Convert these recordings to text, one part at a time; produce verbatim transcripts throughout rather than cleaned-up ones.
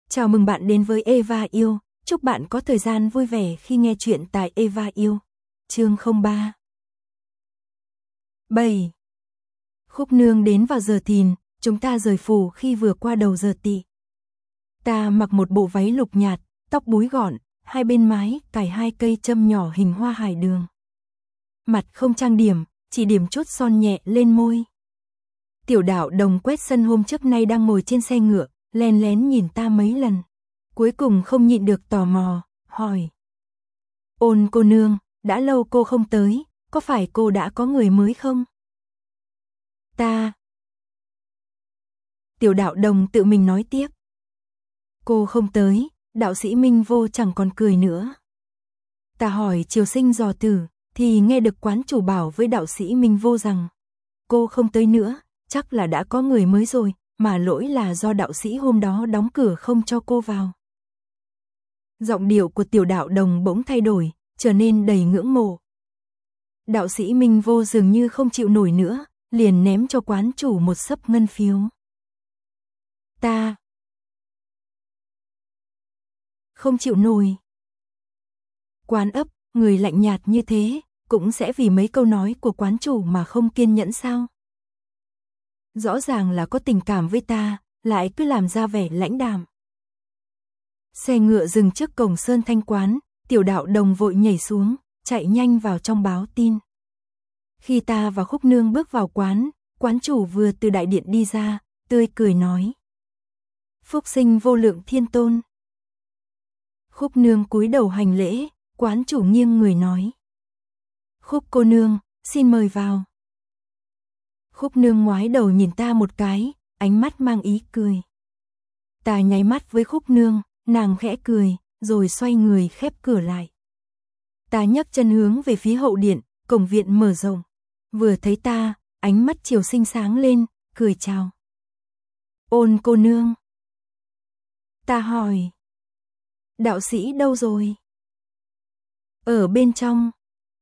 Chào mừng bạn đến với Eva Yêu, chúc bạn có thời gian vui vẻ khi nghe chuyện tại Eva Yêu. Chương không ba. bảy. Khúc Nương đến vào giờ thìn, chúng ta rời phủ khi vừa qua đầu giờ tỵ. Ta mặc một bộ váy lục nhạt, tóc búi gọn, hai bên mái cài hai cây châm nhỏ hình hoa hải đường. Mặt không trang điểm, chỉ điểm chút son nhẹ lên môi. Tiểu Đạo Đồng quét sân hôm trước nay đang ngồi trên xe ngựa, lén lén nhìn ta mấy lần. Cuối cùng không nhịn được tò mò, hỏi. Ôn cô nương, đã lâu cô không tới, có phải cô đã có người mới không? Ta. Tiểu Đạo Đồng tự mình nói tiếp. Cô không tới, đạo sĩ Minh Vô chẳng còn cười nữa. Ta hỏi Triều Sinh dò thử, thì nghe được quán chủ bảo với đạo sĩ Minh Vô rằng cô không tới nữa, chắc là đã có người mới rồi, mà lỗi là do đạo sĩ hôm đó đóng cửa không cho cô vào. Giọng điệu của Tiểu Đạo Đồng bỗng thay đổi, trở nên đầy ngưỡng mộ. Đạo sĩ Minh Vô dường như không chịu nổi nữa, liền ném cho quán chủ một xấp ngân phiếu. Ta không chịu nổi. Quán ấp, người lạnh nhạt như thế, cũng sẽ vì mấy câu nói của quán chủ mà không kiên nhẫn sao? Rõ ràng là có tình cảm với ta, lại cứ làm ra vẻ lãnh đạm. Xe ngựa dừng trước cổng Sơn Thanh quán, Tiểu Đạo Đồng vội nhảy xuống, chạy nhanh vào trong báo tin. Khi ta và Khúc Nương bước vào quán, quán chủ vừa từ đại điện đi ra, tươi cười nói. Phúc sinh vô lượng thiên tôn. Khúc Nương cúi đầu hành lễ, quán chủ nghiêng người nói. Khúc cô nương, xin mời vào. Khúc Nương ngoái đầu nhìn ta một cái, ánh mắt mang ý cười. Ta nháy mắt với Khúc Nương, nàng khẽ cười, rồi xoay người khép cửa lại. Ta nhấc chân hướng về phía hậu điện, cổng viện mở rộng. Vừa thấy ta, ánh mắt Triều Sinh sáng lên, cười chào. Ôn cô nương. Ta hỏi. Đạo sĩ đâu rồi? Ở bên trong.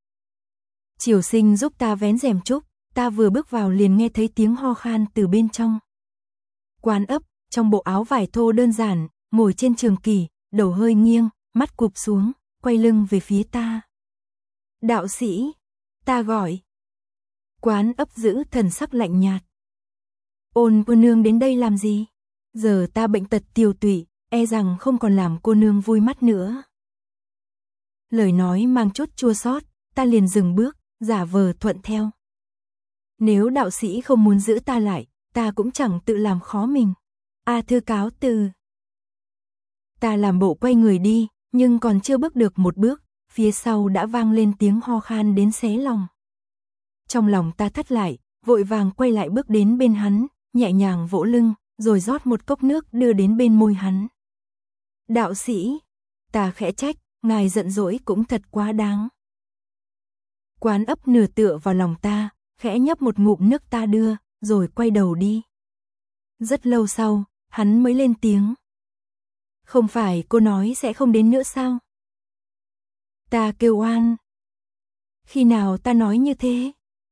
Triều Sinh giúp ta vén rèm trúc, ta vừa bước vào liền nghe thấy tiếng ho khan từ bên trong. Quán ấp, trong bộ áo vải thô đơn giản, ngồi trên trường kỷ, đầu hơi nghiêng, mắt cụp xuống, quay lưng về phía ta. Đạo sĩ, ta gọi. Quán ấp giữ thần sắc lạnh nhạt. Ôn cô nương đến đây làm gì? Giờ ta bệnh tật tiều tụy, e rằng không còn làm cô nương vui mắt nữa. Lời nói mang chút chua xót, ta liền dừng bước, giả vờ thuận theo. Nếu đạo sĩ không muốn giữ ta lại, ta cũng chẳng tự làm khó mình. A thư cáo từ. Ta làm bộ quay người đi, nhưng còn chưa bước được một bước, phía sau đã vang lên tiếng ho khan đến xé lòng. Trong lòng ta thắt lại, vội vàng quay lại bước đến bên hắn, nhẹ nhàng vỗ lưng, rồi rót một cốc nước đưa đến bên môi hắn. Đạo sĩ, ta khẽ trách, ngài giận dỗi cũng thật quá đáng. Quán ấp nửa tựa vào lòng ta, khẽ nhấp một ngụm nước ta đưa, rồi quay đầu đi. Rất lâu sau, hắn mới lên tiếng. Không phải cô nói sẽ không đến nữa sao? Ta kêu oan. Khi nào ta nói như thế?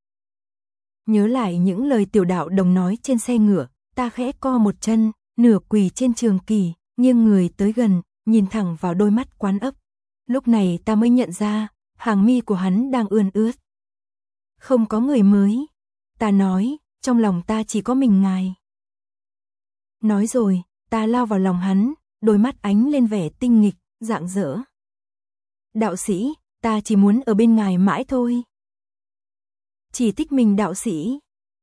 Nhớ lại những lời Tiểu Đạo Đồng nói trên xe ngựa, ta khẽ co một chân, nửa quỳ trên trường kỷ, nghiêng người tới gần, nhìn thẳng vào đôi mắt quán ấp. Lúc này ta mới nhận ra, hàng mi của hắn đang ươn ướt. Không có người mới. Ta nói, trong lòng ta chỉ có mình ngài. Nói rồi, ta lao vào lòng hắn, đôi mắt ánh lên vẻ tinh nghịch, rạng rỡ. Đạo sĩ, ta chỉ muốn ở bên ngài mãi thôi. Chỉ thích mình đạo sĩ.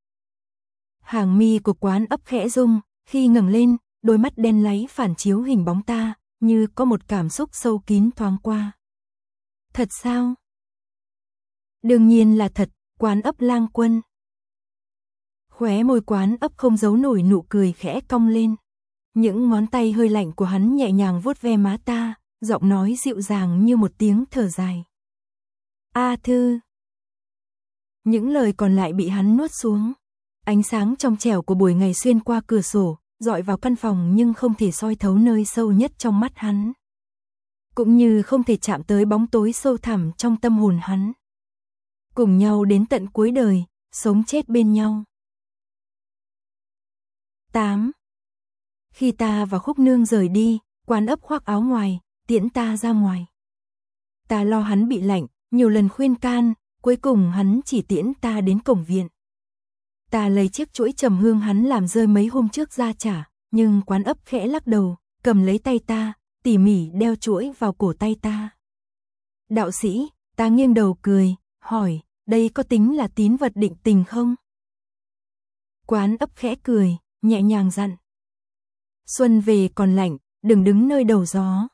Hàng mi của quán ấp khẽ rung, khi ngẩng lên, đôi mắt đen láy phản chiếu hình bóng ta, như có một cảm xúc sâu kín thoáng qua. Thật sao? Đương nhiên là thật, Quán ấp Lang Quân. Khóe môi quán ấp không giấu nổi nụ cười khẽ cong lên. Những ngón tay hơi lạnh của hắn nhẹ nhàng vuốt ve má ta, giọng nói dịu dàng như một tiếng thở dài. A thư. Những lời còn lại bị hắn nuốt xuống. Ánh sáng trong trẻo của buổi ngày xuyên qua cửa sổ, dọi vào căn phòng nhưng không thể soi thấu nơi sâu nhất trong mắt hắn. Cũng như không thể chạm tới bóng tối sâu thẳm trong tâm hồn hắn. Cùng nhau đến tận cuối đời, sống chết bên nhau. tám. Khi ta và Khúc Nương rời đi, Quán ấp khoác áo ngoài, tiễn ta ra ngoài. Ta lo hắn bị lạnh, nhiều lần khuyên can, cuối cùng hắn chỉ tiễn ta đến cổng viện. Ta lấy chiếc chuỗi trầm hương hắn làm rơi mấy hôm trước ra trả, nhưng Quán ấp khẽ lắc đầu, cầm lấy tay ta, tỉ mỉ đeo chuỗi vào cổ tay ta. Đạo sĩ, ta nghiêng đầu cười, hỏi, đây có tính là tín vật định tình không? Quán ấp khẽ cười, nhẹ nhàng dặn. Xuân về còn lạnh, đừng đứng nơi đầu gió.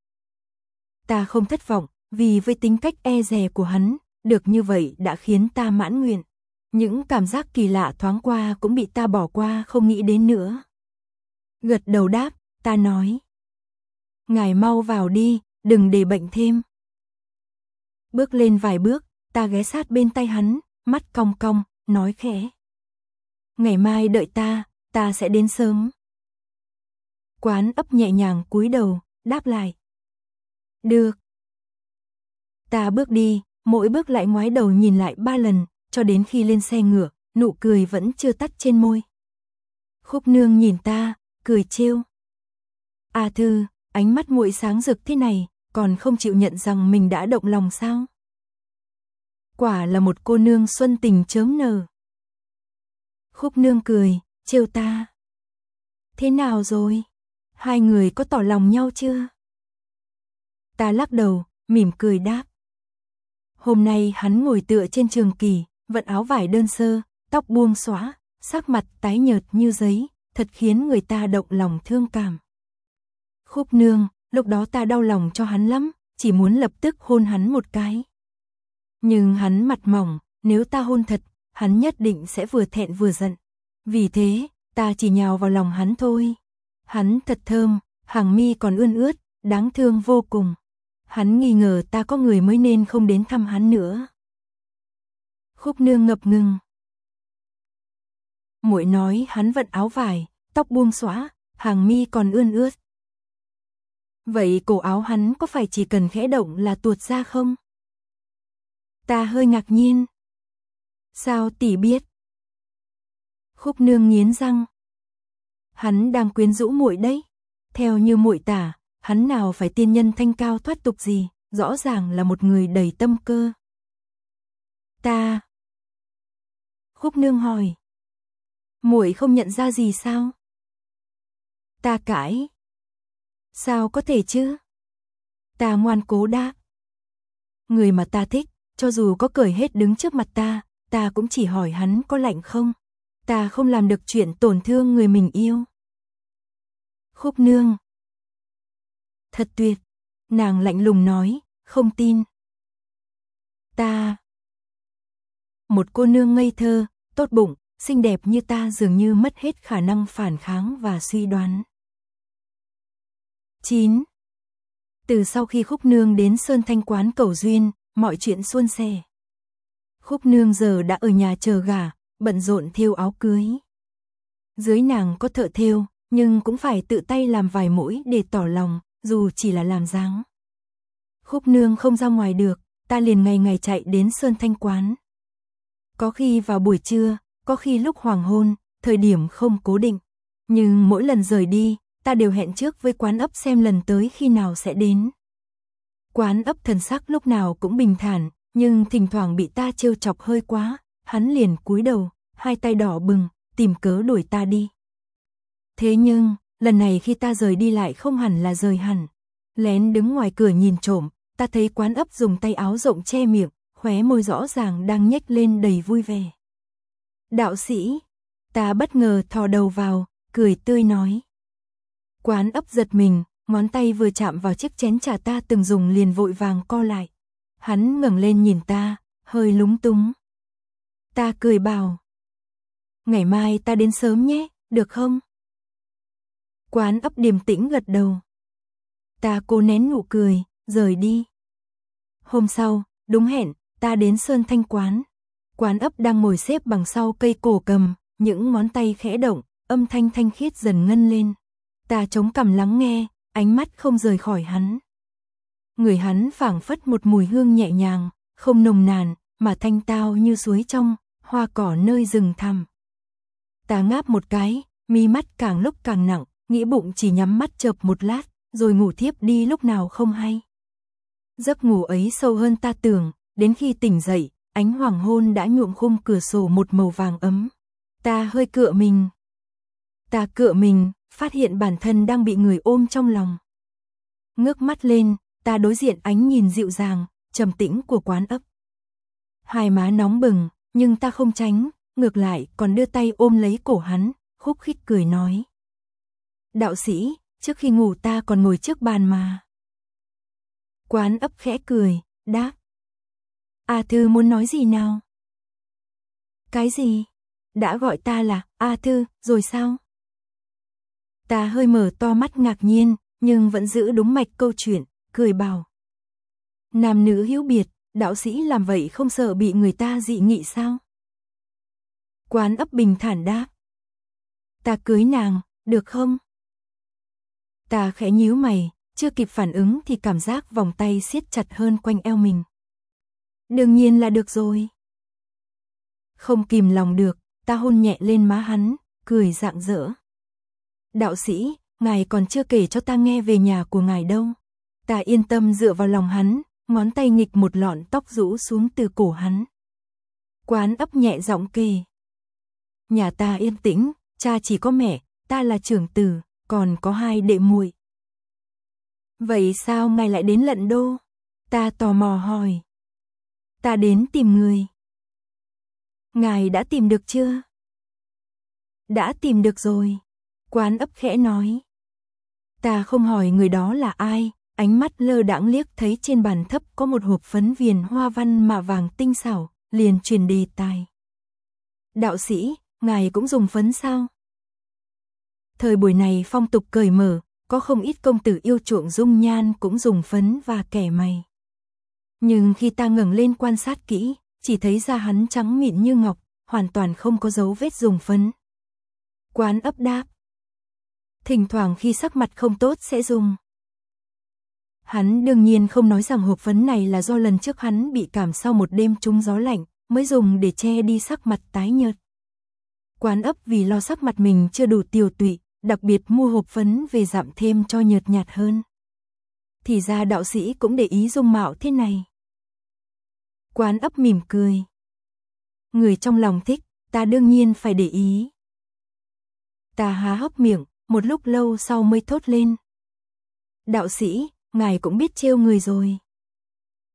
Ta không thất vọng, vì với tính cách e dè của hắn, được như vậy đã khiến ta mãn nguyện. Những cảm giác kỳ lạ thoáng qua cũng bị ta bỏ qua không nghĩ đến nữa. Gật đầu đáp, ta nói. Ngài mau vào đi, đừng để bệnh thêm. Bước lên vài bước, ta ghé sát bên tay hắn, mắt cong cong, nói khẽ. Ngày mai đợi ta, ta sẽ đến sớm. Quán ấp nhẹ nhàng cúi đầu, đáp lại. Được. Ta bước đi, mỗi bước lại ngoái đầu nhìn lại ba lần, cho đến khi lên xe ngựa, nụ cười vẫn chưa tắt trên môi. Khúc Nương nhìn ta, cười trêu. À Thư, ánh mắt muội sáng rực thế này, còn không chịu nhận rằng mình đã động lòng sao? Quả là một cô nương xuân tình chớm nở. Khúc Nương cười, trêu ta. Thế nào rồi? Hai người có tỏ lòng nhau chưa? Ta lắc đầu, mỉm cười đáp. Hôm nay hắn ngồi tựa trên trường kỳ, vận áo vải đơn sơ, tóc buông xõa, sắc mặt tái nhợt như giấy, thật khiến người ta động lòng thương cảm. Khúc Nương, lúc đó ta đau lòng cho hắn lắm, chỉ muốn lập tức hôn hắn một cái. Nhưng hắn mặt mỏng, nếu ta hôn thật, hắn nhất định sẽ vừa thẹn vừa giận. Vì thế, ta chỉ nhào vào lòng hắn thôi. Hắn thật thơm, hàng mi còn ươn ướt, đáng thương vô cùng. Hắn nghi ngờ ta có người mới nên không đến thăm hắn nữa. Khúc Nương ngập ngừng. Muội nói hắn vận áo vải, tóc buông xõa, hàng mi còn ươn ướt. Vậy cổ áo hắn có phải chỉ cần khẽ động là tuột ra không? Ta hơi ngạc nhiên. Sao tỷ biết? Khúc Nương nghiến răng. Hắn đang quyến rũ muội đấy. Theo như muội tả, hắn nào phải tiên nhân thanh cao thoát tục gì, rõ ràng là một người đầy tâm cơ. Ta. Khúc Nương hỏi. Muội không nhận ra gì sao? Ta cãi. Sao có thể chứ? Ta ngoan cố đáp. Người mà ta thích, cho dù có cởi hết đứng trước mặt ta, ta cũng chỉ hỏi hắn có lạnh không. Ta không làm được chuyện tổn thương người mình yêu. Khúc Nương. Thật tuyệt. Nàng lạnh lùng nói, không tin. Ta. Một cô nương ngây thơ, tốt bụng, xinh đẹp như ta dường như mất hết khả năng phản kháng và suy đoán. chín. Từ sau khi Khúc Nương đến Sơn Thanh Quán cầu duyên, mọi chuyện suôn sẻ. Khúc Nương giờ đã ở nhà chờ gả, bận rộn thêu áo cưới. Dưới nàng có thợ thêu, nhưng cũng phải tự tay làm vài mũi để tỏ lòng, dù chỉ là làm dáng. Khúc Nương không ra ngoài được, ta liền ngày ngày chạy đến Sơn Thanh Quán. Có khi vào buổi trưa, có khi lúc hoàng hôn, thời điểm không cố định. Nhưng mỗi lần rời đi, ta đều hẹn trước với Quán ấp xem lần tới khi nào sẽ đến. Quán ấp thần sắc lúc nào cũng bình thản, nhưng thỉnh thoảng bị ta trêu chọc hơi quá, hắn liền cúi đầu, hai tay đỏ bừng, tìm cớ đuổi ta đi. Thế nhưng, lần này khi ta rời đi lại không hẳn là rời hẳn. Lén đứng ngoài cửa nhìn trộm, ta thấy Quán ấp dùng tay áo rộng che miệng, khóe môi rõ ràng đang nhếch lên đầy vui vẻ. Đạo sĩ, ta bất ngờ thò đầu vào, cười tươi nói. Quán ấp giật mình, ngón tay vừa chạm vào chiếc chén trà ta từng dùng liền vội vàng co lại. Hắn ngẩng lên nhìn ta, hơi lúng túng. Ta cười bảo. Ngày mai ta đến sớm nhé, được không? Quán ấp điềm tĩnh gật đầu. Ta cố nén nụ cười, rời đi. Hôm sau, đúng hẹn, ta đến Sơn Thanh Quán. Quán ấp đang ngồi xếp bằng sau cây cổ cầm, những ngón tay khẽ động, âm thanh thanh khiết dần ngân lên. Ta chống cằm lắng nghe, ánh mắt không rời khỏi hắn. Người hắn phảng phất một mùi hương nhẹ nhàng, không nồng nàn, mà thanh tao như suối trong, hoa cỏ nơi rừng thẳm. Ta ngáp một cái, mi mắt càng lúc càng nặng, nghĩ bụng chỉ nhắm mắt chợp một lát, rồi ngủ thiếp đi lúc nào không hay. Giấc ngủ ấy sâu hơn ta tưởng, đến khi tỉnh dậy, ánh hoàng hôn đã nhuộm khung cửa sổ một màu vàng ấm. Ta hơi cựa mình. Ta cựa mình, phát hiện bản thân đang bị người ôm trong lòng. Ngước mắt lên, ta đối diện ánh nhìn dịu dàng, trầm tĩnh của Quán Ấp. Hai má nóng bừng, nhưng ta không tránh, ngược lại còn đưa tay ôm lấy cổ hắn, khúc khích cười nói. Đạo sĩ, trước khi ngủ ta còn ngồi trước bàn mà. Quán Ấp khẽ cười, đáp. A Thư muốn nói gì nào? Cái gì? Đã gọi ta là A Thư, rồi sao? Ta hơi mở to mắt ngạc nhiên, nhưng vẫn giữ đúng mạch câu chuyện, cười bảo. Nam nữ hữu biệt, đạo sĩ làm vậy không sợ bị người ta dị nghị sao? Quán Ấp bình thản đáp. Ta cưới nàng, được không? Ta khẽ nhíu mày, chưa kịp phản ứng thì cảm giác vòng tay siết chặt hơn quanh eo mình. Đương nhiên là được rồi. Không kìm lòng được, ta hôn nhẹ lên má hắn, cười rạng rỡ. Đạo sĩ, ngài còn chưa kể cho ta nghe về nhà của ngài đâu. Ta yên tâm dựa vào lòng hắn, ngón tay nghịch một lọn tóc rũ xuống từ cổ hắn. Quán Ấp nhẹ giọng kể. Nhà ta yên tĩnh, cha chỉ có mẹ, ta là trưởng tử, còn có hai đệ muội. Vậy sao ngài lại đến Lận Đô? Ta tò mò hỏi. Ta đến tìm người. Ngài đã tìm được chưa? Đã tìm được rồi. Quán Ấp khẽ nói. Ta không hỏi người đó là ai, ánh mắt lơ đãng liếc thấy trên bàn thấp có một hộp phấn viền hoa văn mạ vàng tinh xảo, liền truyền đề tài. Đạo sĩ, ngài cũng dùng phấn sao? Thời buổi này phong tục cởi mở, có không ít công tử yêu chuộng dung nhan cũng dùng phấn và kẻ mày. Nhưng khi ta ngẩng lên quan sát kỹ, chỉ thấy da hắn trắng mịn như ngọc, hoàn toàn không có dấu vết dùng phấn. Quán Ấp đáp. Thỉnh thoảng khi sắc mặt không tốt sẽ dùng. Hắn đương nhiên không nói rằng hộp phấn này là do lần trước hắn bị cảm sau một đêm trúng gió lạnh, mới dùng để che đi sắc mặt tái nhợt. Quán Ấp vì lo sắc mặt mình chưa đủ tiều tụy, đặc biệt mua hộp phấn về giảm thêm cho nhợt nhạt hơn. Thì ra đạo sĩ cũng để ý dung mạo thế này. Quán Ấp mỉm cười. Người trong lòng thích, ta đương nhiên phải để ý. Ta há hốc miệng, một lúc lâu sau mới thốt lên. Đạo sĩ, ngài cũng biết trêu người rồi.